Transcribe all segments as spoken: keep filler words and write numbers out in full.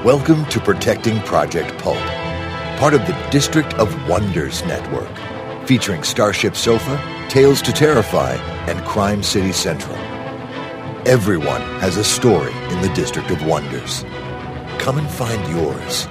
Welcome to Protecting Project Pulp, part of the District of Wonders network, featuring Starship Sofa, Tales to Terrify, and Crime City Central. Everyone has a story in the District of Wonders. Come and find yours.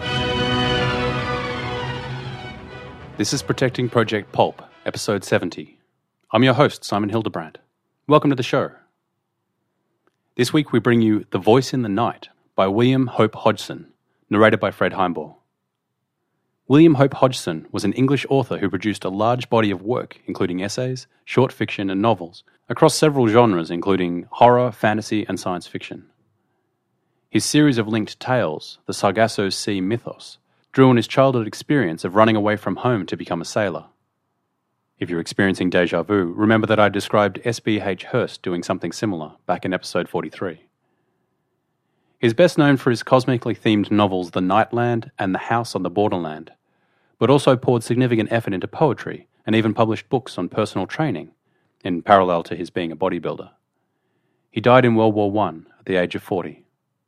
This is Protecting Project Pulp, episode seventy. I'm your host, Simon Hildebrand. Welcome to the show. This week we bring you The Voice in the Night by William Hope Hodgson, narrated by Fred Heimbauer. William Hope Hodgson was an English author who produced a large body of work, including essays, short fiction, and novels, across several genres including horror, fantasy, and science fiction. His series of linked tales, the Sargasso Sea Mythos, drew on his childhood experience of running away from home to become a sailor. If you're experiencing déjà vu, remember that I described S B H Hearst doing something similar back in episode forty-three. He is best known for his cosmically themed novels The Nightland and The House on the Borderland, but also poured significant effort into poetry and even published books on personal training, in parallel to his being a bodybuilder. He died in World War One at the age of forty.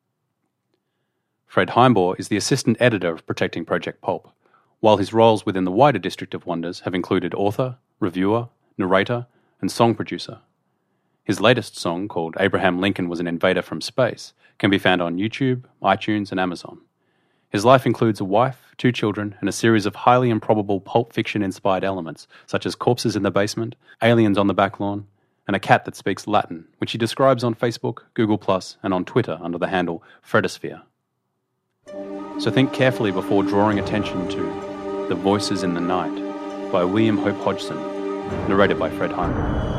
Fred Heimbauer is the assistant editor of Protecting Project Pulp, while his roles within the wider District of Wonders have included author, reviewer, narrator, and song producer. His latest song, called Abraham Lincoln Was an Invader from Space, can be found on YouTube, iTunes, and Amazon. His life includes a wife, two children, and a series of highly improbable Pulp Fiction-inspired elements, such as corpses in the basement, aliens on the back lawn, and a cat that speaks Latin, which he describes on Facebook, Google Plus, and on Twitter under the handle Fredosphere. So think carefully before drawing attention to The Voices in the Night by William Hope Hodgson, narrated by Fred Heimbauer.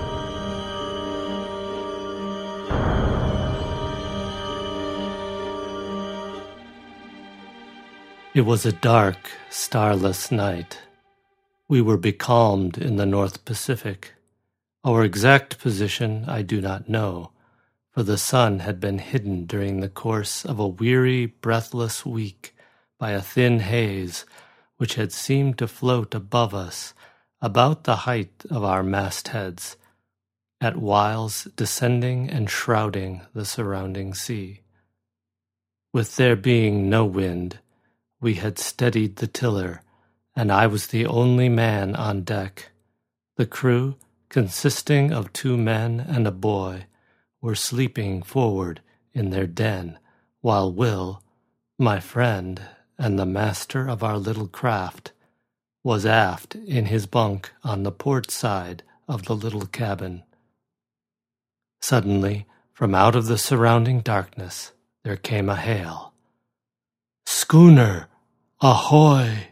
It was a dark, starless night. We were becalmed in the North Pacific. Our exact position I do not know, for the sun had been hidden during the course of a weary, breathless week by a thin haze which had seemed to float above us about the height of our mastheads, at whiles descending and shrouding the surrounding sea. With there being no wind, we had steadied the tiller, and I was the only man on deck. The crew, consisting of two men and a boy, were sleeping forward in their den, while Will, my friend and the master of our little craft, was aft in his bunk on the port side of the little cabin. Suddenly, from out of the surrounding darkness, there came a hail. "Schooner! Ahoy!"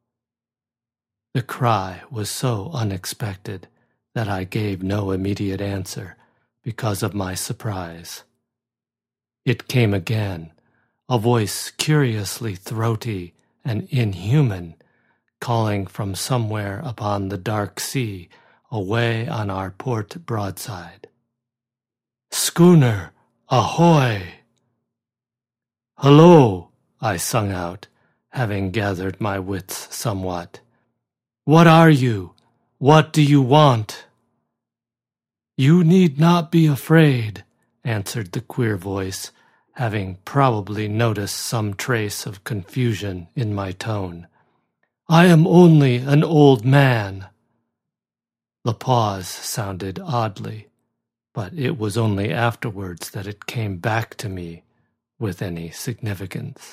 The cry was so unexpected that I gave no immediate answer because of my surprise. It came again, a voice curiously throaty and inhuman, calling from somewhere upon the dark sea away on our port broadside. "Schooner! Ahoy!" "Hello!" I sung out, having gathered my wits somewhat. "What are you? What do you want?" "You need not be afraid," answered the queer voice, having probably noticed some trace of confusion in my tone. "I am only an old man." The pause sounded oddly, but it was only afterwards that it came back to me with any significance.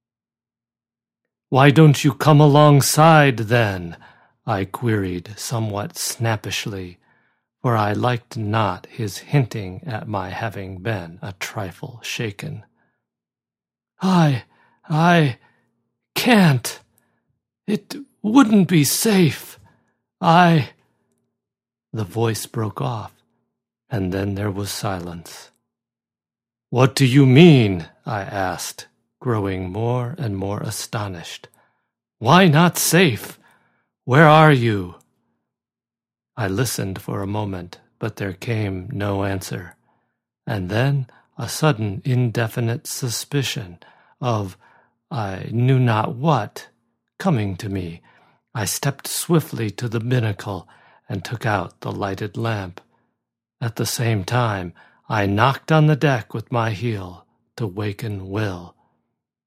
"Why don't you come alongside, then?" I queried somewhat snappishly, for I liked not his hinting at my having been a trifle shaken. I, I can't. It wouldn't be safe. I... The voice broke off, and then there was silence. "What do you mean?" I asked, growing more and more astonished. "Why not safe? Where are you?" I listened for a moment, but there came no answer, and then a sudden indefinite suspicion of I knew not what coming to me, I stepped swiftly to the binnacle and took out the lighted lamp. At the same time, I knocked on the deck with my heel to waken Will.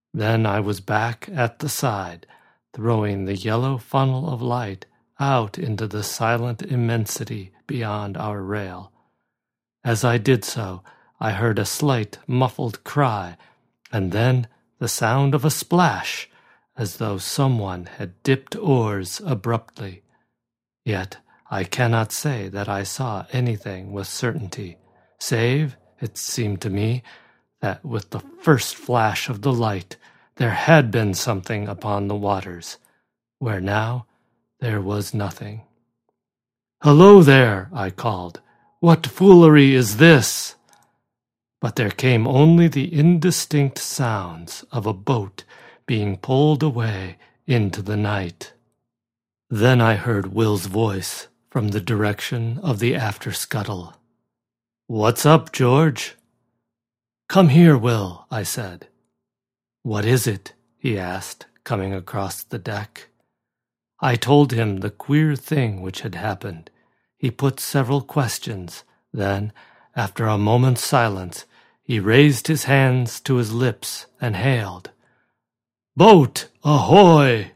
Then I was back at the side, throwing the yellow funnel of light out into the silent immensity beyond our rail. As I did so, I heard a slight, muffled cry, and then the sound of a splash, as though someone had dipped oars abruptly. Yet I cannot say that I saw anything with certainty, save, it seemed to me, that with the first flash of the light there had been something upon the waters, where now there was nothing. "Hello there," I called. "What foolery is this?" But there came only the indistinct sounds of a boat being pulled away into the night. Then I heard Will's voice from the direction of the after scuttle. "What's up, George?" "Come here, Will," I said. "What is it?" he asked, coming across the deck. I told him the queer thing which had happened. He put several questions. Then, after a moment's silence, he raised his hands to his lips and hailed, "Boat, ahoy!"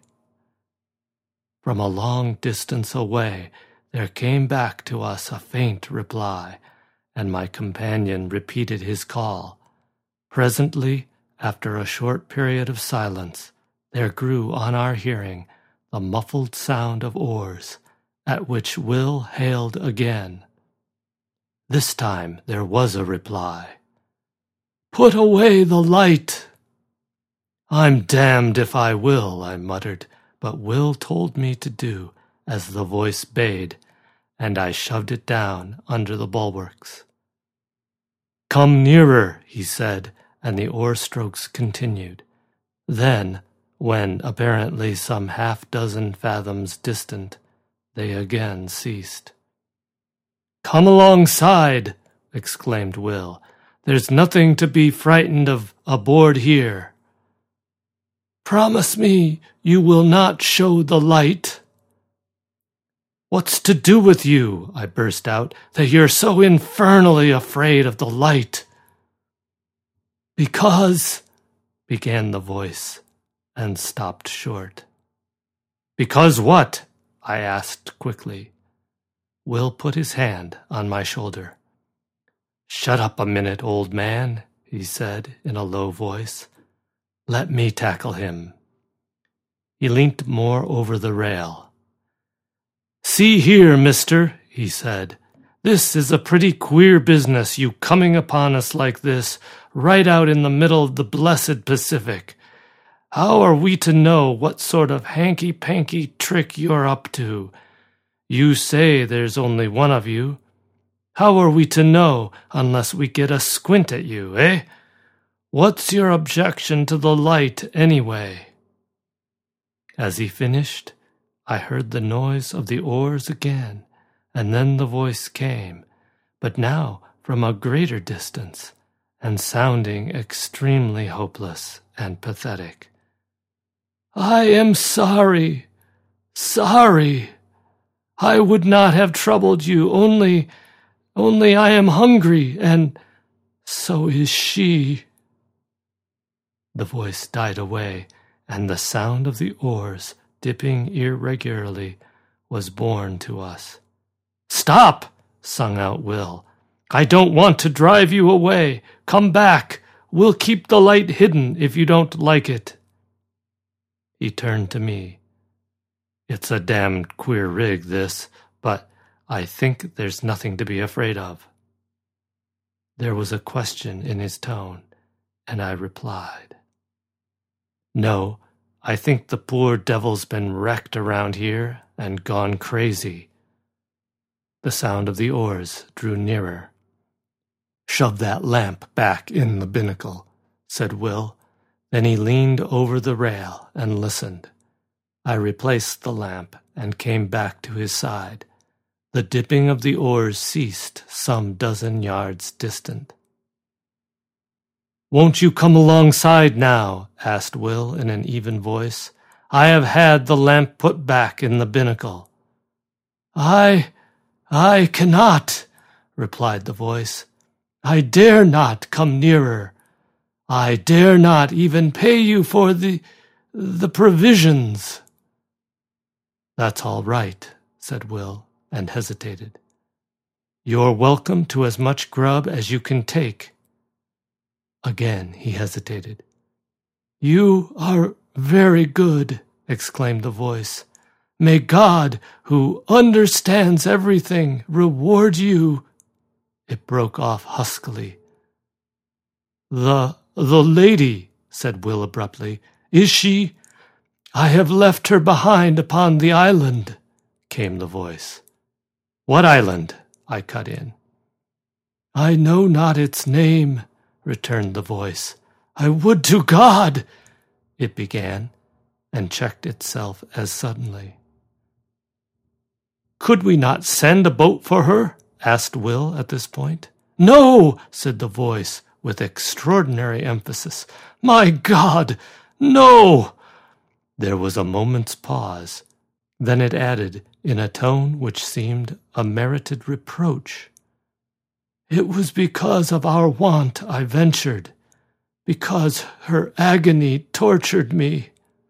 From a long distance away, there came back to us a faint reply, and my companion repeated his call. Presently, after a short period of silence, there grew on our hearing the muffled sound of oars, at which Will hailed again. This time there was a reply. "Put away the light!" "I'm damned if I will," I muttered, but Will told me to do as the voice bade, and I shoved it down under the bulwarks. "Come nearer," he said, and the oar strokes continued. Then, when apparently some half-dozen fathoms distant, they again ceased. "Come alongside," exclaimed Will. "There's nothing to be frightened of aboard here." "Promise me you will not show the light." "What's to do with you," I burst out, "that you're so infernally afraid of the light?" "Because," began the voice, and stopped short. "Because what?" I asked quickly. Will put his hand on my shoulder. "Shut up a minute, old man," he said in a low voice. "Let me tackle him." He leant more over the rail. "See here, mister," he said. "This is a pretty queer business, you coming upon us like this, right out in the middle of the blessed Pacific. How are we to know what sort of hanky-panky trick you're up to? You say there's only one of you. How are we to know unless we get a squint at you, eh? What's your objection to the light, anyway?" As he finished, I heard the noise of the oars again, and then the voice came, but now from a greater distance, and sounding extremely hopeless and pathetic. "I am sorry, sorry. I would not have troubled you, only, only I am hungry, and so is she." The voice died away, and the sound of the oars dipping irregularly was borne to us. "Stop!" sung out Will. "I don't want to drive you away. Come back. We'll keep the light hidden if you don't like it." He turned to me. "It's a damned queer rig, this, but I think there's nothing to be afraid of." There was a question in his tone, and I replied, "No, I think the poor devil's been wrecked around here and gone crazy." The sound of the oars drew nearer. "Shove that lamp back in the binnacle," said Will. Then he leaned over the rail and listened. I replaced the lamp and came back to his side. The dipping of the oars ceased some dozen yards distant. "Won't you come alongside now?" asked Will in an even voice. "I have had the lamp put back in the binnacle." I, I cannot," replied the voice. "I dare not come nearer. I dare not even pay you for the, the provisions." "That's all right," said Will, and hesitated. "You're welcome to as much grub as you can take." Again he hesitated. "You are very good," exclaimed the voice. "May God, who understands everything, reward you." It broke off huskily. The, the lady," said Will abruptly, "is she—" "I have left her behind upon the island," came the voice. "What island?" I cut in. "I know not its name," returned the voice. "I would to God—" it began, and checked itself as suddenly. "Could we not send a boat for her?" asked Will at this point. "No," said the voice with extraordinary emphasis. "My God, no!" There was a moment's pause. Then it added, in a tone which seemed a merited reproach, "It was because of our want I ventured, because her agony tortured me."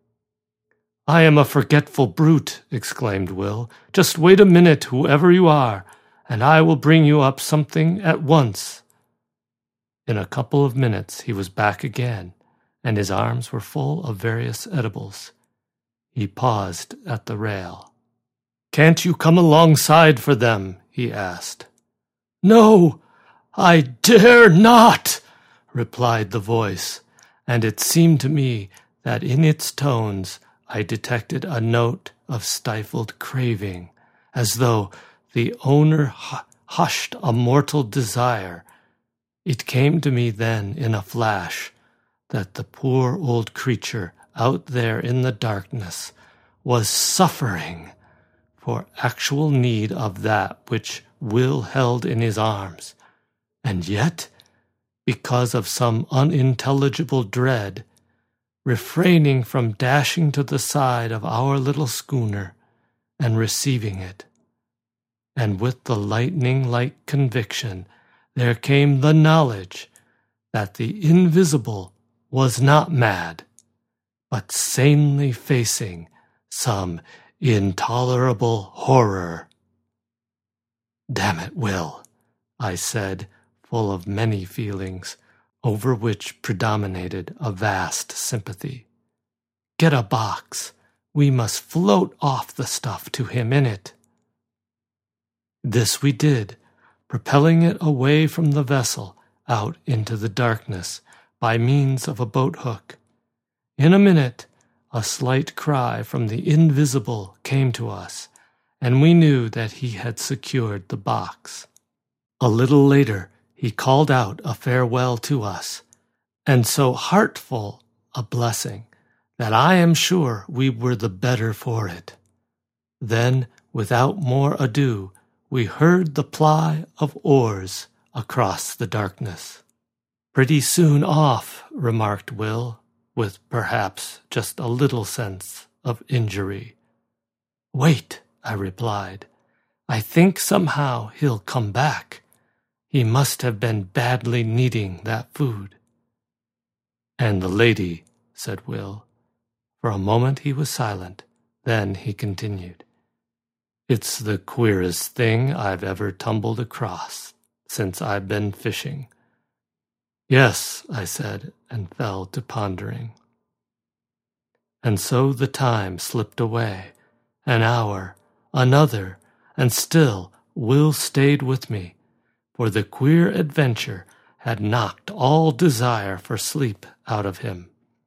"I am a forgetful brute," exclaimed Will. "Just wait a minute, whoever you are, and I will bring you up something at once." In a couple of minutes he was back again, and his arms were full of various edibles. He paused at the rail. "Can't you come alongside for them?" he asked. "No, I dare not," replied the voice, and it seemed to me that in its tones I detected a note of stifled craving, as though the owner hu- hushed a mortal desire. It came to me then in a flash that the poor old creature out there in the darkness was suffering for actual need of that which Will held in his arms, and yet, because of some unintelligible dread, refraining from dashing to the side of our little schooner and receiving it. And with the lightning-like conviction there came the knowledge that the invisible was not mad, but sanely facing some intolerable horror. "Damn it, Will," I said, full of many feelings, over which predominated a vast sympathy. "Get a box. We must float off the stuff to him in it." This we did, propelling it away from the vessel out into the darkness by means of a boat hook. In a minute, a slight cry from the invisible came to us, and we knew that he had secured the box. A little later, he called out a farewell to us, and so heartful a blessing that I am sure we were the better for it. Then, without more ado, we heard the ply of oars across the darkness. "Pretty soon off," remarked Will, with perhaps just a little sense of injury. "Wait," I replied. "I think somehow he'll come back. He must have been badly needing that food." "And the lady," said Will. For a moment he was silent. Then he continued. "It's the queerest thing I've ever tumbled across since I've been fishing." "Yes," I said, and fell to pondering. And so the time slipped away. An hour, another, and still Will stayed with me, for the queer adventure had knocked all desire for sleep out of him.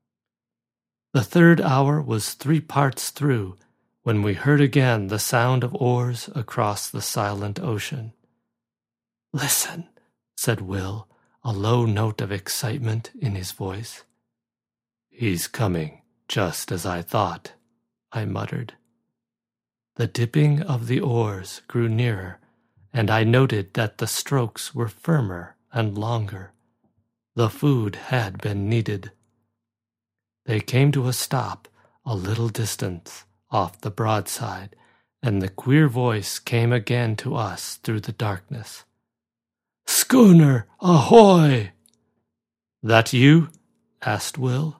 The third hour was three parts through when we heard again the sound of oars across the silent ocean. "Listen," said Will, a low note of excitement in his voice. "He's coming, just as I thought," I muttered. The dipping of the oars grew nearer, and I noted that the strokes were firmer and longer. The food had been needed. They came to a stop a little distance off the broadside, and the queer voice came again to us through the darkness. "Schooner, ahoy!" "That you?" asked Will.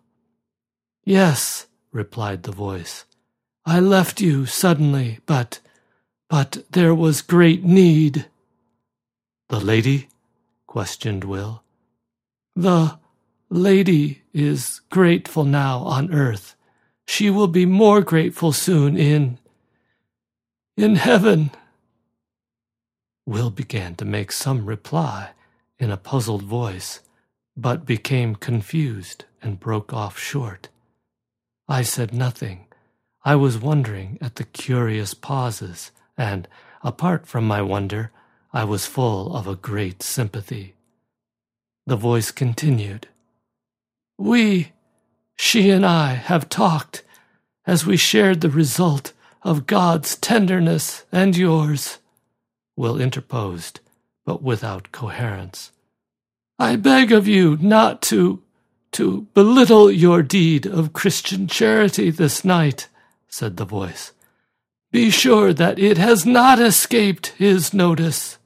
Yes, replied the voice. I left you suddenly, but, but there was great need. The lady? Questioned Will. The lady is grateful now on earth. She will be more grateful soon in, in heaven. Will began to make some reply in a puzzled voice, but became confused and broke off short. I said nothing. I was wondering at the curious pauses, and, apart from my wonder, I was full of a great sympathy. The voice continued. We, she and I, have talked as we shared the result of God's tenderness and yours. Will interposed, but without coherence. I beg of you not to, to belittle your deed of Christian charity this night, said the voice. Be sure that it has not escaped his notice.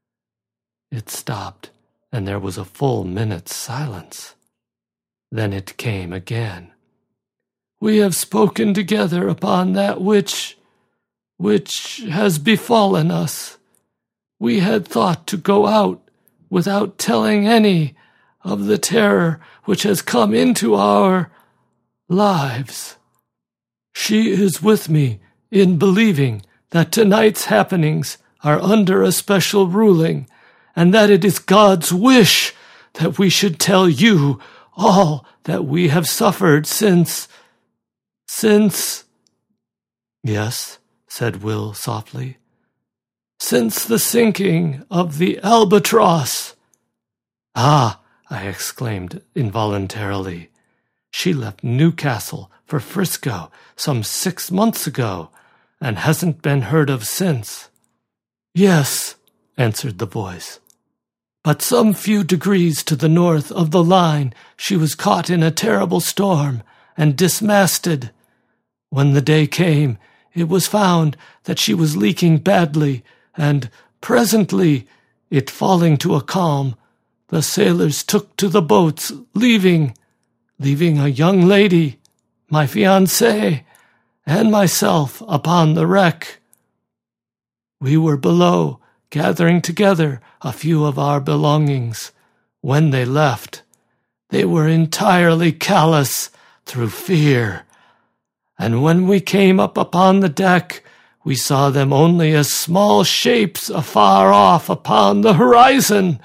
It stopped, and there was a full minute's silence. Then it came again. We have spoken together upon that which, which has befallen us. We had thought to go out without telling any of the terror which has come into our lives. She is with me in believing that tonight's happenings are under a special ruling, and that it is God's wish that we should tell you all that we have suffered since, since... Yes, said Will softly. Since the sinking of the Albatross. Ah, I exclaimed involuntarily. She left Newcastle for Frisco some six months ago, and hasn't been heard of since. Yes, answered the voice. But some few degrees to the north of the line she was caught in a terrible storm and dismasted. When the day came, it was found that she was leaking badly, and presently, it falling to a calm, the sailors took to the boats, leaving, leaving a young lady, my fiancée, and myself upon the wreck. We were below, gathering together a few of our belongings. When they left, they were entirely callous through fear, and when we came up upon the deck, we saw them only as small shapes afar off upon the horizon.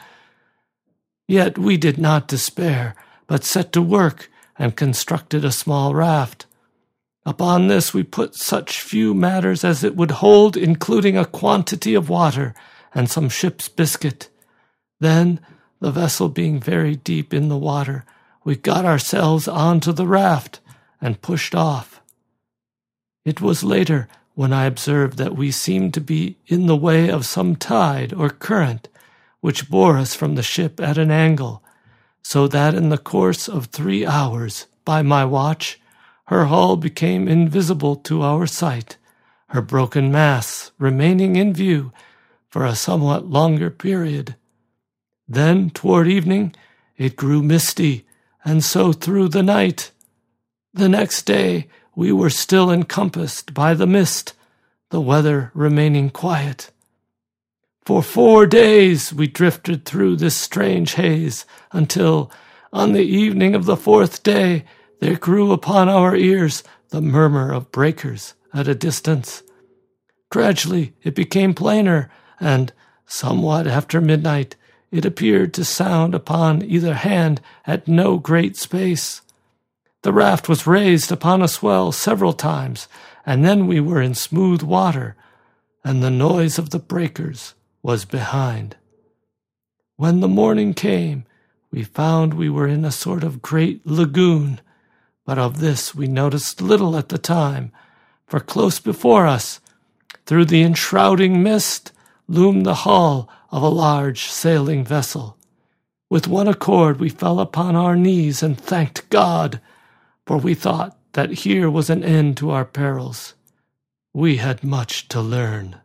Yet we did not despair, but set to work and constructed a small raft. Upon this we put such few matters as it would hold, including a quantity of water and some ship's biscuit. Then, the vessel being very deep in the water, we got ourselves onto the raft and pushed off. It was later when I observed that we seemed to be in the way of some tide or current, which bore us from the ship at an angle, so that in the course of three hours, by my watch, her hull became invisible to our sight, her broken masts remaining in view for a somewhat longer period. Then, toward evening, it grew misty, and so through the night. The next day we were still encompassed by the mist, the weather remaining quiet. For four days we drifted through this strange haze, until, on the evening of the fourth day, there grew upon our ears the murmur of breakers at a distance. Gradually it became plainer, and, somewhat after midnight, it appeared to sound upon either hand at no great space. The raft was raised upon a swell several times, and then we were in smooth water, and the noise of the breakers was behind. When the morning came, we found we were in a sort of great lagoon, but of this we noticed little at the time, for close before us, through the enshrouding mist, loomed the hull of a large sailing vessel. With one accord we fell upon our knees and thanked God, for we thought that here was an end to our perils. We had much to learn.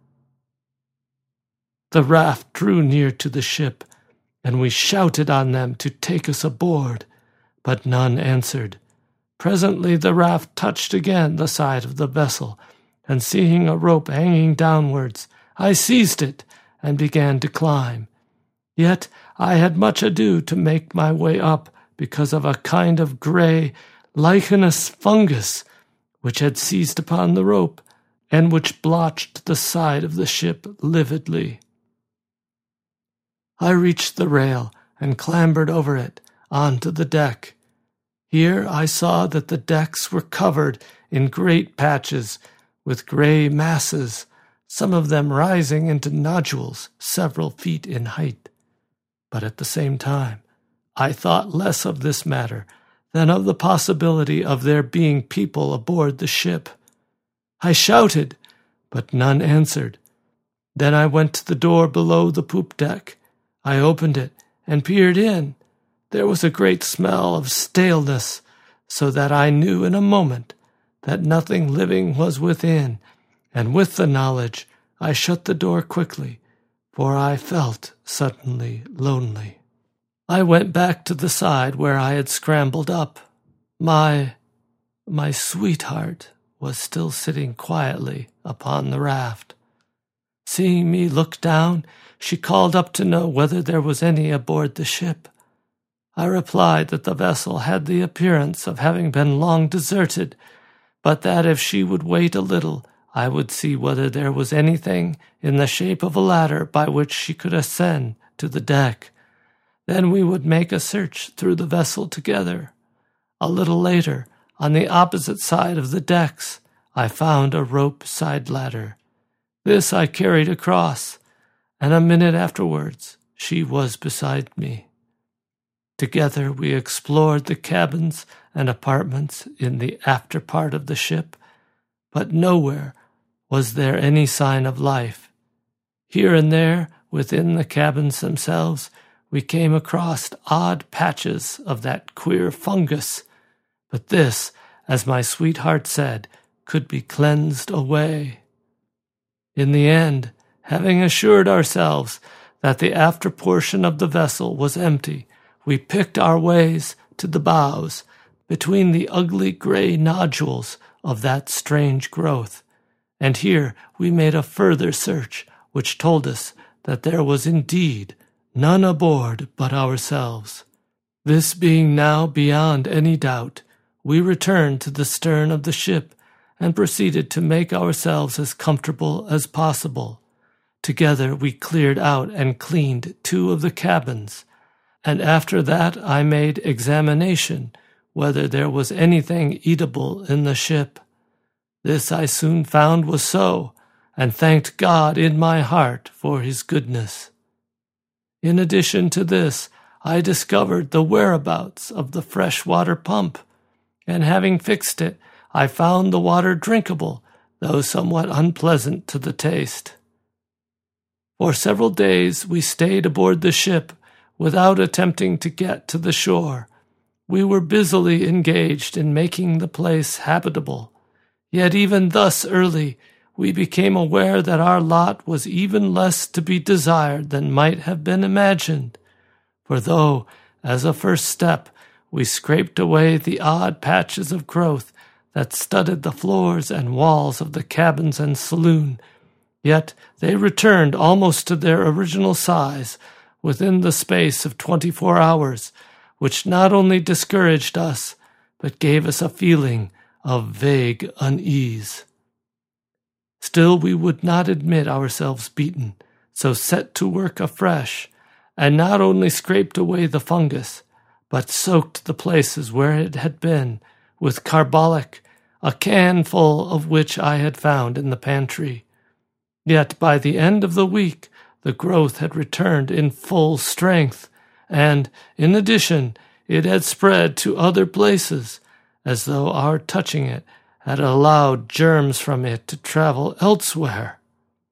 The raft drew near to the ship, and we shouted on them to take us aboard, but none answered. Presently the raft touched again the side of the vessel, and seeing a rope hanging downwards, I seized it and began to climb. Yet I had much ado to make my way up because of a kind of grey, lichenous fungus which had seized upon the rope, and which blotched the side of the ship lividly. I reached the rail and clambered over it onto the deck. Here I saw that the decks were covered in great patches with grey masses, some of them rising into nodules several feet in height. But at the same time, I thought less of this matter than of the possibility of there being people aboard the ship. I shouted, but none answered. Then I went to the door below the poop deck. I opened it and peered in. There was a great smell of staleness, so that I knew in a moment that nothing living was within, and with the knowledge I shut the door quickly, for I felt suddenly lonely. I went back to the side where I had scrambled up. My, my sweetheart was still sitting quietly upon the raft. Seeing me look down, she called up to know whether there was any aboard the ship. I replied that the vessel had the appearance of having been long deserted, but that if she would wait a little, I would see whether there was anything in the shape of a ladder by which she could ascend to the deck. Then we would make a search through the vessel together. A little later, on the opposite side of the decks, I found a rope side ladder. This I carried across, and a minute afterwards she was beside me. Together we explored the cabins and apartments in the after part of the ship, but nowhere was there any sign of life. Here and there, within the cabins themselves, we came across odd patches of that queer fungus, but this, as my sweetheart said, could be cleansed away. In the end, having assured ourselves that the after portion of the vessel was empty, we picked our ways to the bows, between the ugly grey nodules of that strange growth, and here we made a further search, which told us that there was indeed none aboard but ourselves. This being now beyond any doubt, we returned to the stern of the ship and proceeded to make ourselves as comfortable as possible. Together we cleared out and cleaned two of the cabins, and after that I made examination whether there was anything eatable in the ship. This I soon found was so, and thanked God in my heart for his goodness. In addition to this, I discovered the whereabouts of the freshwater pump, and having fixed it, I found the water drinkable, though somewhat unpleasant to the taste. For several days we stayed aboard the ship without attempting to get to the shore. We were busily engaged in making the place habitable. Yet even thus early we became aware that our lot was even less to be desired than might have been imagined. For though, as a first step, we scraped away the odd patches of growth that studded the floors and walls of the cabins and saloon, yet they returned almost to their original size within the space of twenty-four hours, which not only discouraged us, but gave us a feeling of vague unease. Still we would not admit ourselves beaten, so set to work afresh, and not only scraped away the fungus, but soaked the places where it had been with carbolic, a can full of which I had found in the pantry. Yet by the end of the week the growth had returned in full strength, and, in addition, it had spread to other places, as though our touching it had allowed germs from it to travel elsewhere.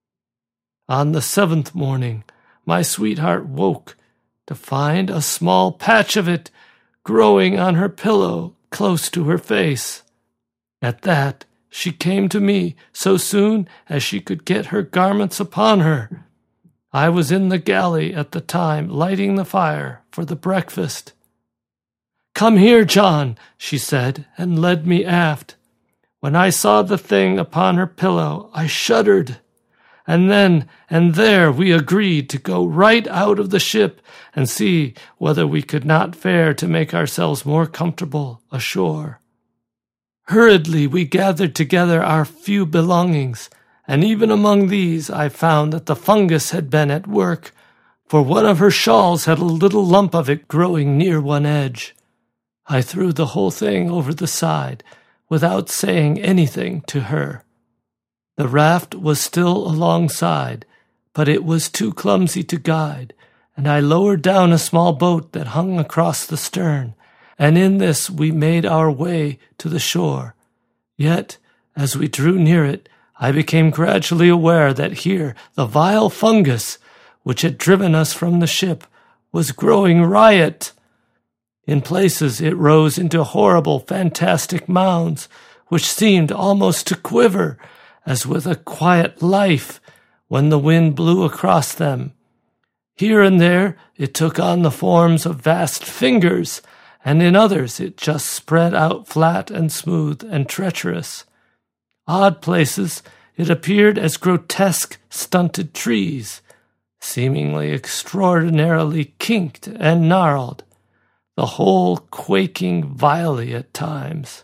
On the seventh morning, my sweetheart woke to find a small patch of it growing on her pillow close to her face. At that, she came to me so soon as she could get her garments upon her. I was in the galley at the time lighting the fire for the breakfast. "Come here, John," she said, and led me aft. When I saw the thing upon her pillow, I shuddered. And then and there we agreed to go right out of the ship and see whether we could not fare to make ourselves more comfortable ashore. Hurriedly we gathered together our few belongings, and even among these I found that the fungus had been at work, for one of her shawls had a little lump of it growing near one edge. I threw the whole thing over the side, without saying anything to her. The raft was still alongside, but it was too clumsy to guide, and I lowered down a small boat that hung across the stern, and in this we made our way to the shore. Yet, as we drew near it, I became gradually aware that here the vile fungus, which had driven us from the ship, was growing riot. In places it rose into horrible, fantastic mounds, which seemed almost to quiver, as with a quiet life, when the wind blew across them. Here and there it took on the forms of vast fingers, and in others it just spread out flat and smooth and treacherous. Odd places it appeared as grotesque, stunted trees, seemingly extraordinarily kinked and gnarled, the whole quaking vilely at times.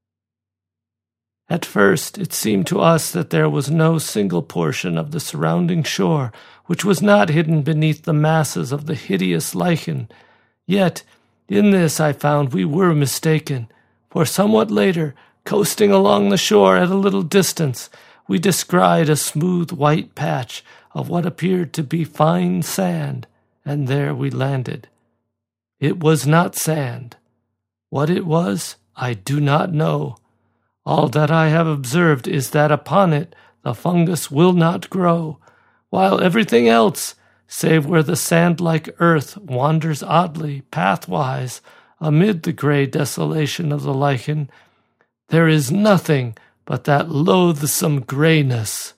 At first it seemed to us that there was no single portion of the surrounding shore which was not hidden beneath the masses of the hideous lichen. Yet in this I found we were mistaken, for somewhat later, coasting along the shore at a little distance, we descried a smooth white patch of what appeared to be fine sand, and there we landed. It was not sand. What it was, I do not know. All that I have observed is that upon it the fungus will not grow, while everything else, save where the sand-like earth wanders oddly, pathwise, amid the grey desolation of the lichen, there is nothing but that loathsome greyness.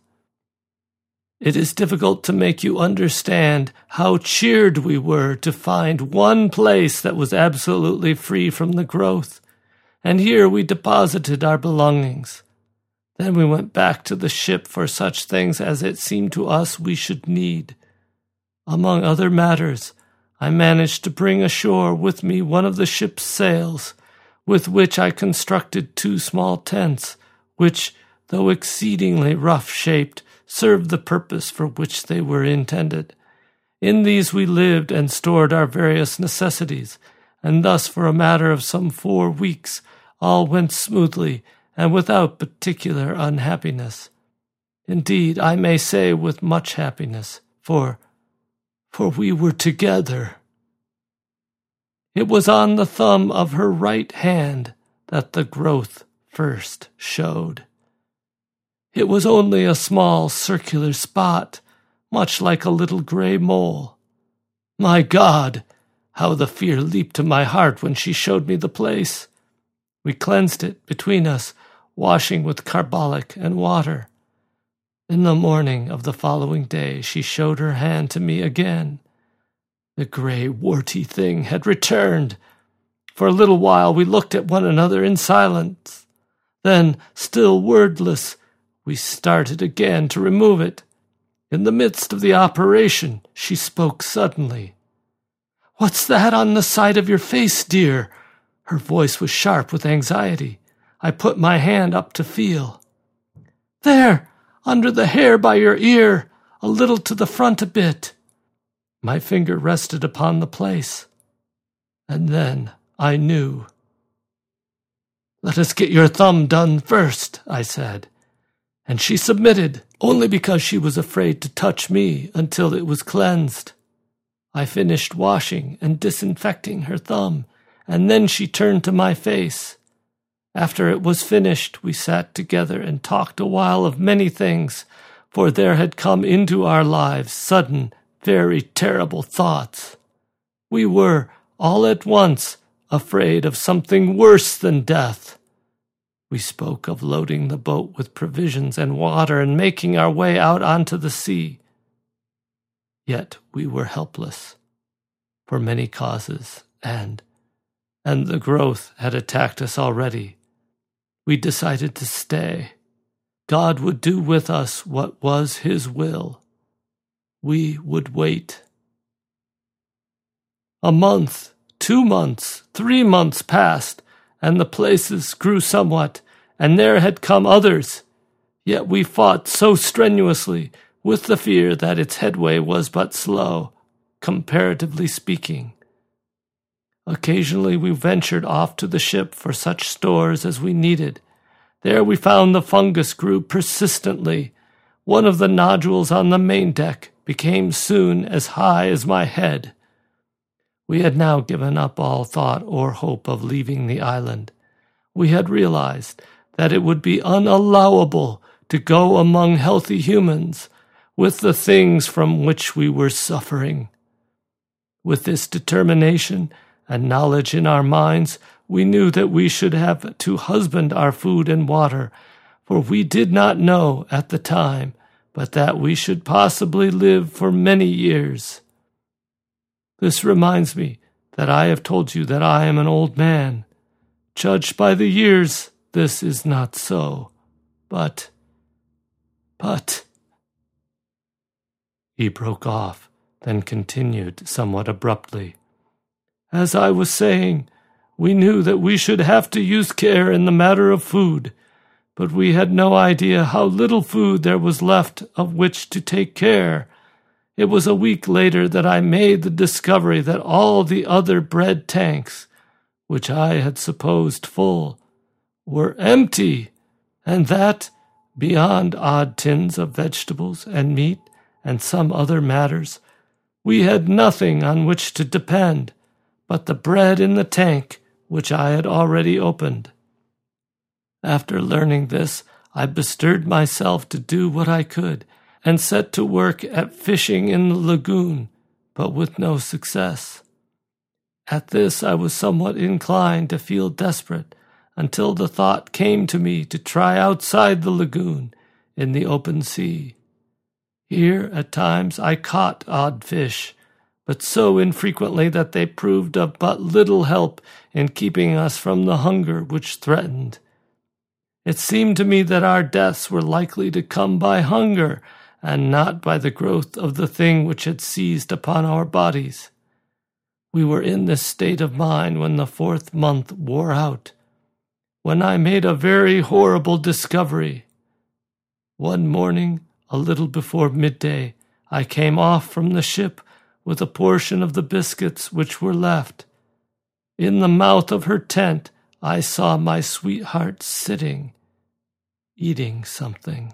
It is difficult to make you understand how cheered we were to find one place that was absolutely free from the growth, and here we deposited our belongings. Then we went back to the ship for such things as it seemed to us we should need. Among other matters, I managed to bring ashore with me one of the ship's sails, with which I constructed two small tents, which, though exceedingly rough-shaped, served the purpose for which they were intended. In these we lived and stored our various necessities, and thus for a matter of some four weeks all went smoothly and without particular unhappiness. Indeed, I may say with much happiness, for, for we were together. It was on the thumb of her right hand that the growth first showed. It was only a small circular spot, much like a little grey mole. My God, how the fear leaped to my heart when she showed me the place. We cleansed it between us, washing with carbolic and water. In the morning of the following day she showed her hand to me again. The grey, warty thing had returned. For a little while we looked at one another in silence. Then, still wordless, we started again to remove it. In the midst of the operation, she spoke suddenly. "What's that on the side of your face, dear?" Her voice was sharp with anxiety. I put my hand up to feel. "There, under the hair by your ear, a little to the front a bit." My finger rested upon the place, and then I knew. "Let us get your thumb done first," I said. And she submitted, only because she was afraid to touch me until it was cleansed. I finished washing and disinfecting her thumb, and then she turned to my face. After it was finished, we sat together and talked a while of many things, for there had come into our lives sudden, very terrible thoughts. We were, all at once, afraid of something worse than death. We spoke of loading the boat with provisions and water and making our way out onto the sea. Yet we were helpless, for many causes, and, and the growth had attacked us already. We decided to stay. God would do with us what was his will. We would wait. A month, two months, three months passed, and the places grew somewhat, and there had come others. Yet we fought so strenuously with the fear that its headway was but slow, comparatively speaking. Occasionally we ventured off to the ship for such stores as we needed. There we found the fungus grew persistently. One of the nodules on the main deck became soon as high as my head. We had now given up all thought or hope of leaving the island. We had realized that it would be unallowable to go among healthy humans with the things from which we were suffering. With this determination and knowledge in our minds, we knew that we should have to husband our food and water, for we did not know at the time, but that we should possibly live for many years. This reminds me that I have told you that I am an old man. Judged by the years, this is not so. But, but... He broke off, then continued somewhat abruptly. As I was saying, we knew that we should have to use care in the matter of food, but we had no idea how little food there was left of which to take care. It was a week later that I made the discovery that all the other bread tanks, which I had supposed full, were empty, and that, beyond odd tins of vegetables and meat and some other matters, we had nothing on which to depend but the bread in the tank which I had already opened. After learning this, I bestirred myself to do what I could, and set to work at fishing in the lagoon, but with no success. At this I was somewhat inclined to feel desperate, until the thought came to me to try outside the lagoon, in the open sea. Here, at times, I caught odd fish, but so infrequently that they proved of but little help in keeping us from the hunger which threatened. It seemed to me that our deaths were likely to come by hunger, and not by the growth of the thing which had seized upon our bodies. We were in this state of mind when the fourth month wore out, when I made a very horrible discovery. One morning, a little before midday, I came off from the ship with a portion of the biscuits which were left. In the mouth of her tent I saw my sweetheart sitting, eating something.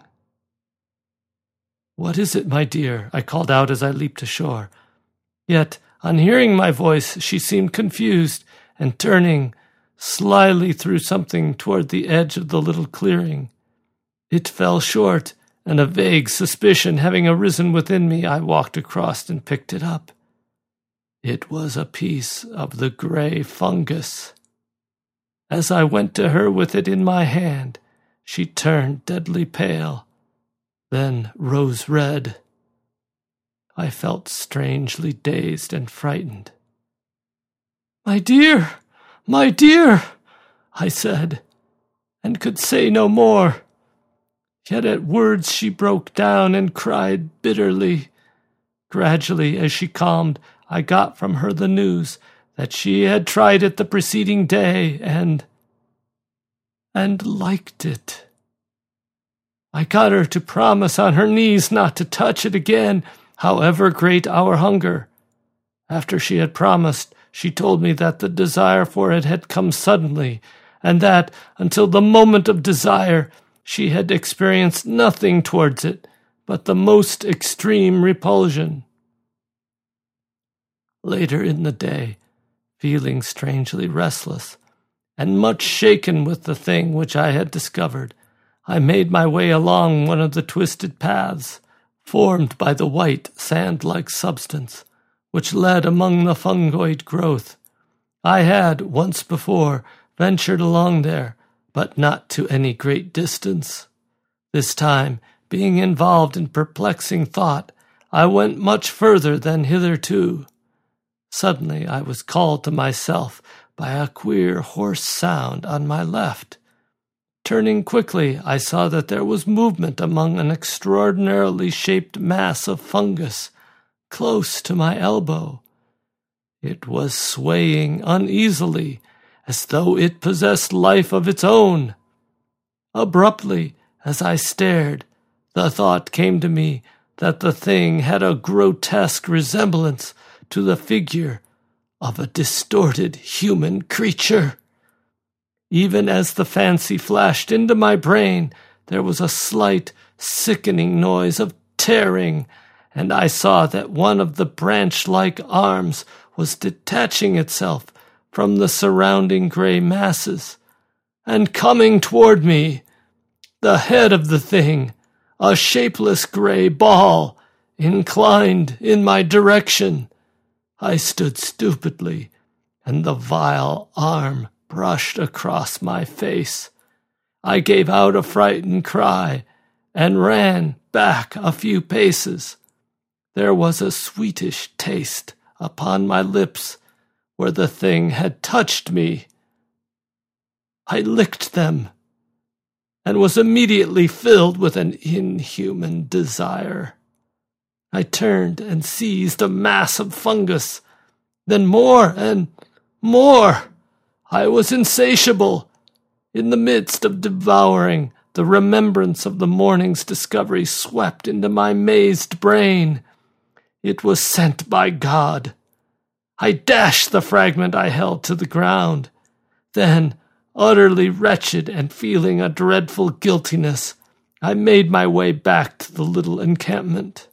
"What is it, my dear?" I called out as I leaped ashore. Yet, on hearing my voice, she seemed confused, and turning slyly threw something toward the edge of the little clearing. It fell short, and a vague suspicion having arisen within me, I walked across and picked it up. It was a piece of the gray fungus. As I went to her with it in my hand, she turned deadly pale, then rose red. I felt strangely dazed and frightened. "My dear, my dear," I said, and could say no more. Yet at words she broke down and cried bitterly. Gradually, as she calmed, I got from her the news that she had tried it the preceding day and... and liked it. I got her to promise on her knees not to touch it again, however great our hunger. After she had promised, she told me that the desire for it had come suddenly, and that, until the moment of desire, she had experienced nothing towards it but the most extreme repulsion. Later in the day, feeling strangely restless, and much shaken with the thing which I had discovered, I made my way along one of the twisted paths, formed by the white, sand-like substance, which led among the fungoid growth. I had, once before, ventured along there, but not to any great distance. This time, being involved in perplexing thought, I went much further than hitherto. Suddenly I was called to myself by a queer, hoarse sound on my left. Turning quickly, I saw that there was movement among an extraordinarily shaped mass of fungus close to my elbow. It was swaying uneasily, as though it possessed life of its own. Abruptly, as I stared, the thought came to me that the thing had a grotesque resemblance to the figure of a distorted human creature. Even as the fancy flashed into my brain, there was a slight, sickening noise of tearing, and I saw that one of the branch-like arms was detaching itself from the surrounding gray masses, and coming toward me. The head of the thing, a shapeless gray ball, inclined in my direction. I stood stupidly, and the vile arm brushed across my face. I gave out a frightened cry and ran back a few paces. There was a sweetish taste upon my lips where the thing had touched me. I licked them and was immediately filled with an inhuman desire. I turned and seized a mass of fungus, then more and more. I was insatiable. In the midst of devouring, the remembrance of the morning's discovery swept into my mazed brain. It was sent by God. I dashed the fragment I held to the ground. Then, utterly wretched and feeling a dreadful guiltiness, I made my way back to the little encampment.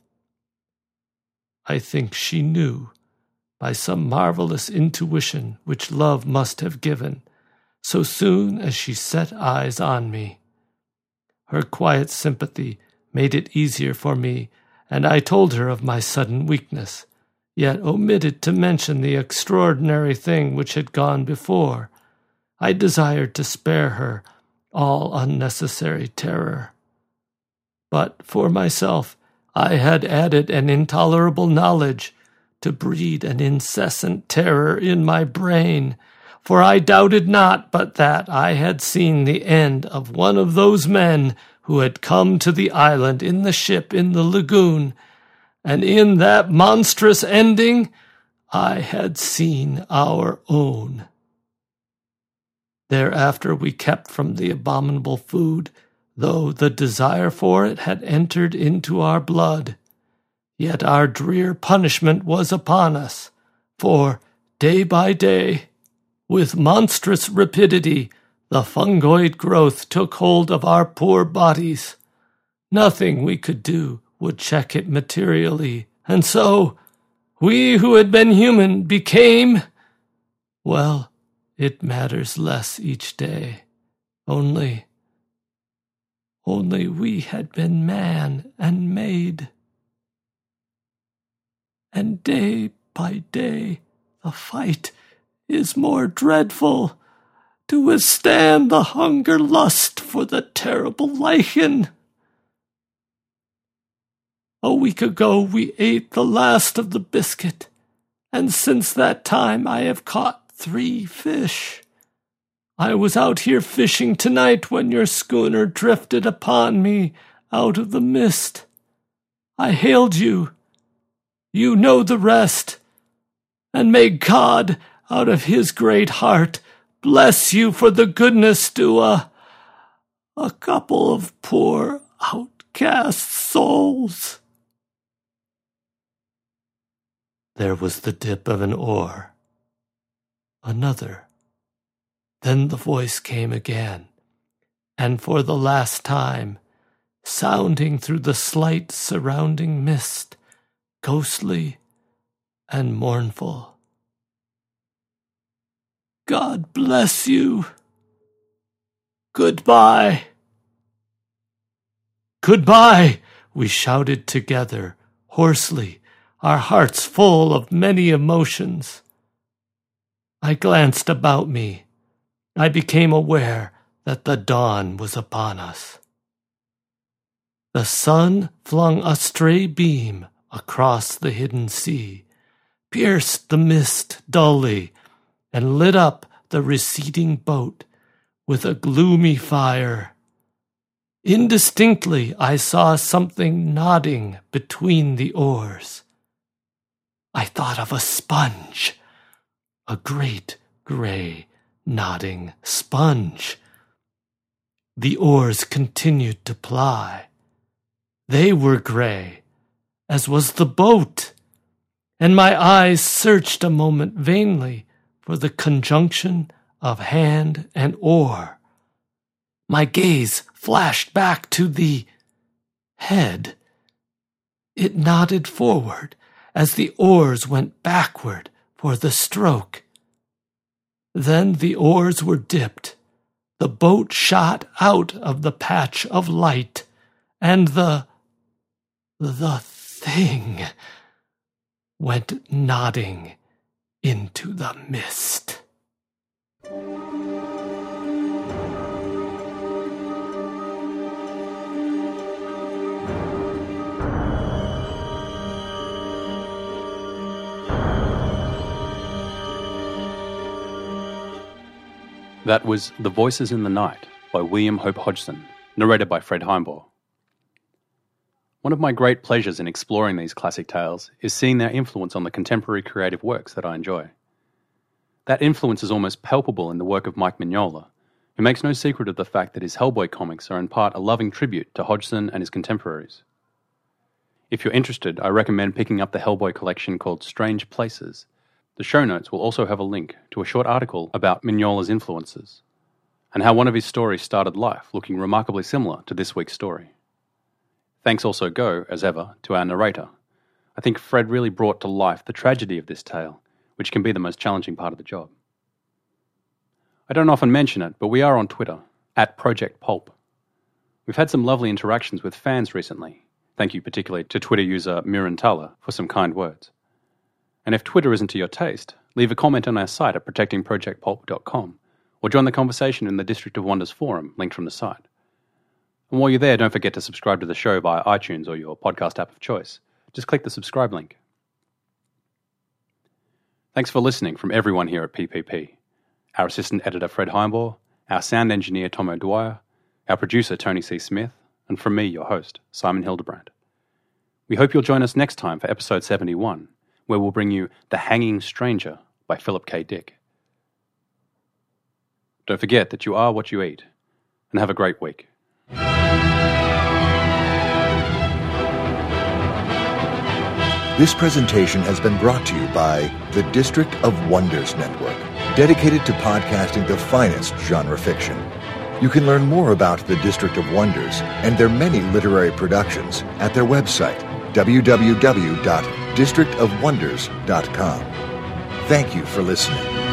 I think she knew, by some marvelous intuition which love must have given, so soon as she set eyes on me. Her quiet sympathy made it easier for me, and I told her of my sudden weakness, yet omitted to mention the extraordinary thing which had gone before. I desired to spare her all unnecessary terror. But for myself, I had added an intolerable knowledge to breed an incessant terror in my brain, for I doubted not but that I had seen the end of one of those men who had come to the island in the ship in the lagoon, and in that monstrous ending I had seen our own. Thereafter we kept from the abominable food, though the desire for it had entered into our blood. Yet our drear punishment was upon us, for, day by day, with monstrous rapidity, the fungoid growth took hold of our poor bodies. Nothing we could do would check it materially, and so we who had been human became, well, it matters less each day. Only, only we had been man and maid. And day by day the fight is more dreadful, to withstand the hunger lust for the terrible lichen. A week ago we ate the last of the biscuit, and since that time I have caught three fish. I was out here fishing tonight when your schooner drifted upon me out of the mist. I hailed you. You know the rest. And may God, out of his great heart, bless you for the goodness to a, a couple of poor outcast souls. There was the dip of an oar. Another. Then the voice came again, and for the last time, sounding through the slight surrounding mist, ghostly and mournful. God bless you. Goodbye. Goodbye, we shouted together, hoarsely, our hearts full of many emotions. I glanced about me. I became aware that the dawn was upon us. The sun flung a stray beam across the hidden sea, pierced the mist dully, and lit up the receding boat with a gloomy fire. Indistinctly I saw something nodding between the oars. I thought of a sponge, a great gray nodding sponge. The oars continued to ply. They were gray, as was the boat, and my eyes searched a moment vainly for the conjunction of hand and oar. My gaze flashed back to the head. It nodded forward as the oars went backward for the stroke. Then the oars were dipped, the boat shot out of the patch of light, and the, the thing went nodding into the mist. That was The Voices in the Night by William Hope Hodgson, narrated by Fred Heimbaugh. One of my great pleasures in exploring these classic tales is seeing their influence on the contemporary creative works that I enjoy. That influence is almost palpable in the work of Mike Mignola, who makes no secret of the fact that his Hellboy comics are in part a loving tribute to Hodgson and his contemporaries. If you're interested, I recommend picking up the Hellboy collection called Strange Places. The show notes will also have a link to a short article about Mignola's influences, and how one of his stories started life looking remarkably similar to this week's story. Thanks also go, as ever, to our narrator. I think Fred really brought to life the tragedy of this tale, which can be the most challenging part of the job. I don't often mention it, but we are on Twitter, at Project Pulp. We've had some lovely interactions with fans recently. Thank you particularly to Twitter user Miran Tala for some kind words. And if Twitter isn't to your taste, leave a comment on our site at protecting project pulp dot com, or join the conversation in the District of Wonders forum linked from the site. And while you're there, don't forget to subscribe to the show via iTunes or your podcast app of choice. Just click the subscribe link. Thanks for listening from everyone here at P P P. Our assistant editor Fred Heimbaugh, our sound engineer Tom O'Dwyer, our producer Tony C. Smith, and from me, your host, Simon Hildebrand. We hope you'll join us next time for episode seventy-one, where we'll bring you The Hanging Stranger by Philip K. Dick. Don't forget that you are what you eat, and have a great week. This presentation has been brought to you by the District of Wonders Network, dedicated to podcasting the finest genre fiction. You can learn more about the District of Wonders and their many literary productions at their website, w w w dot district of wonders dot com. Thank you for listening.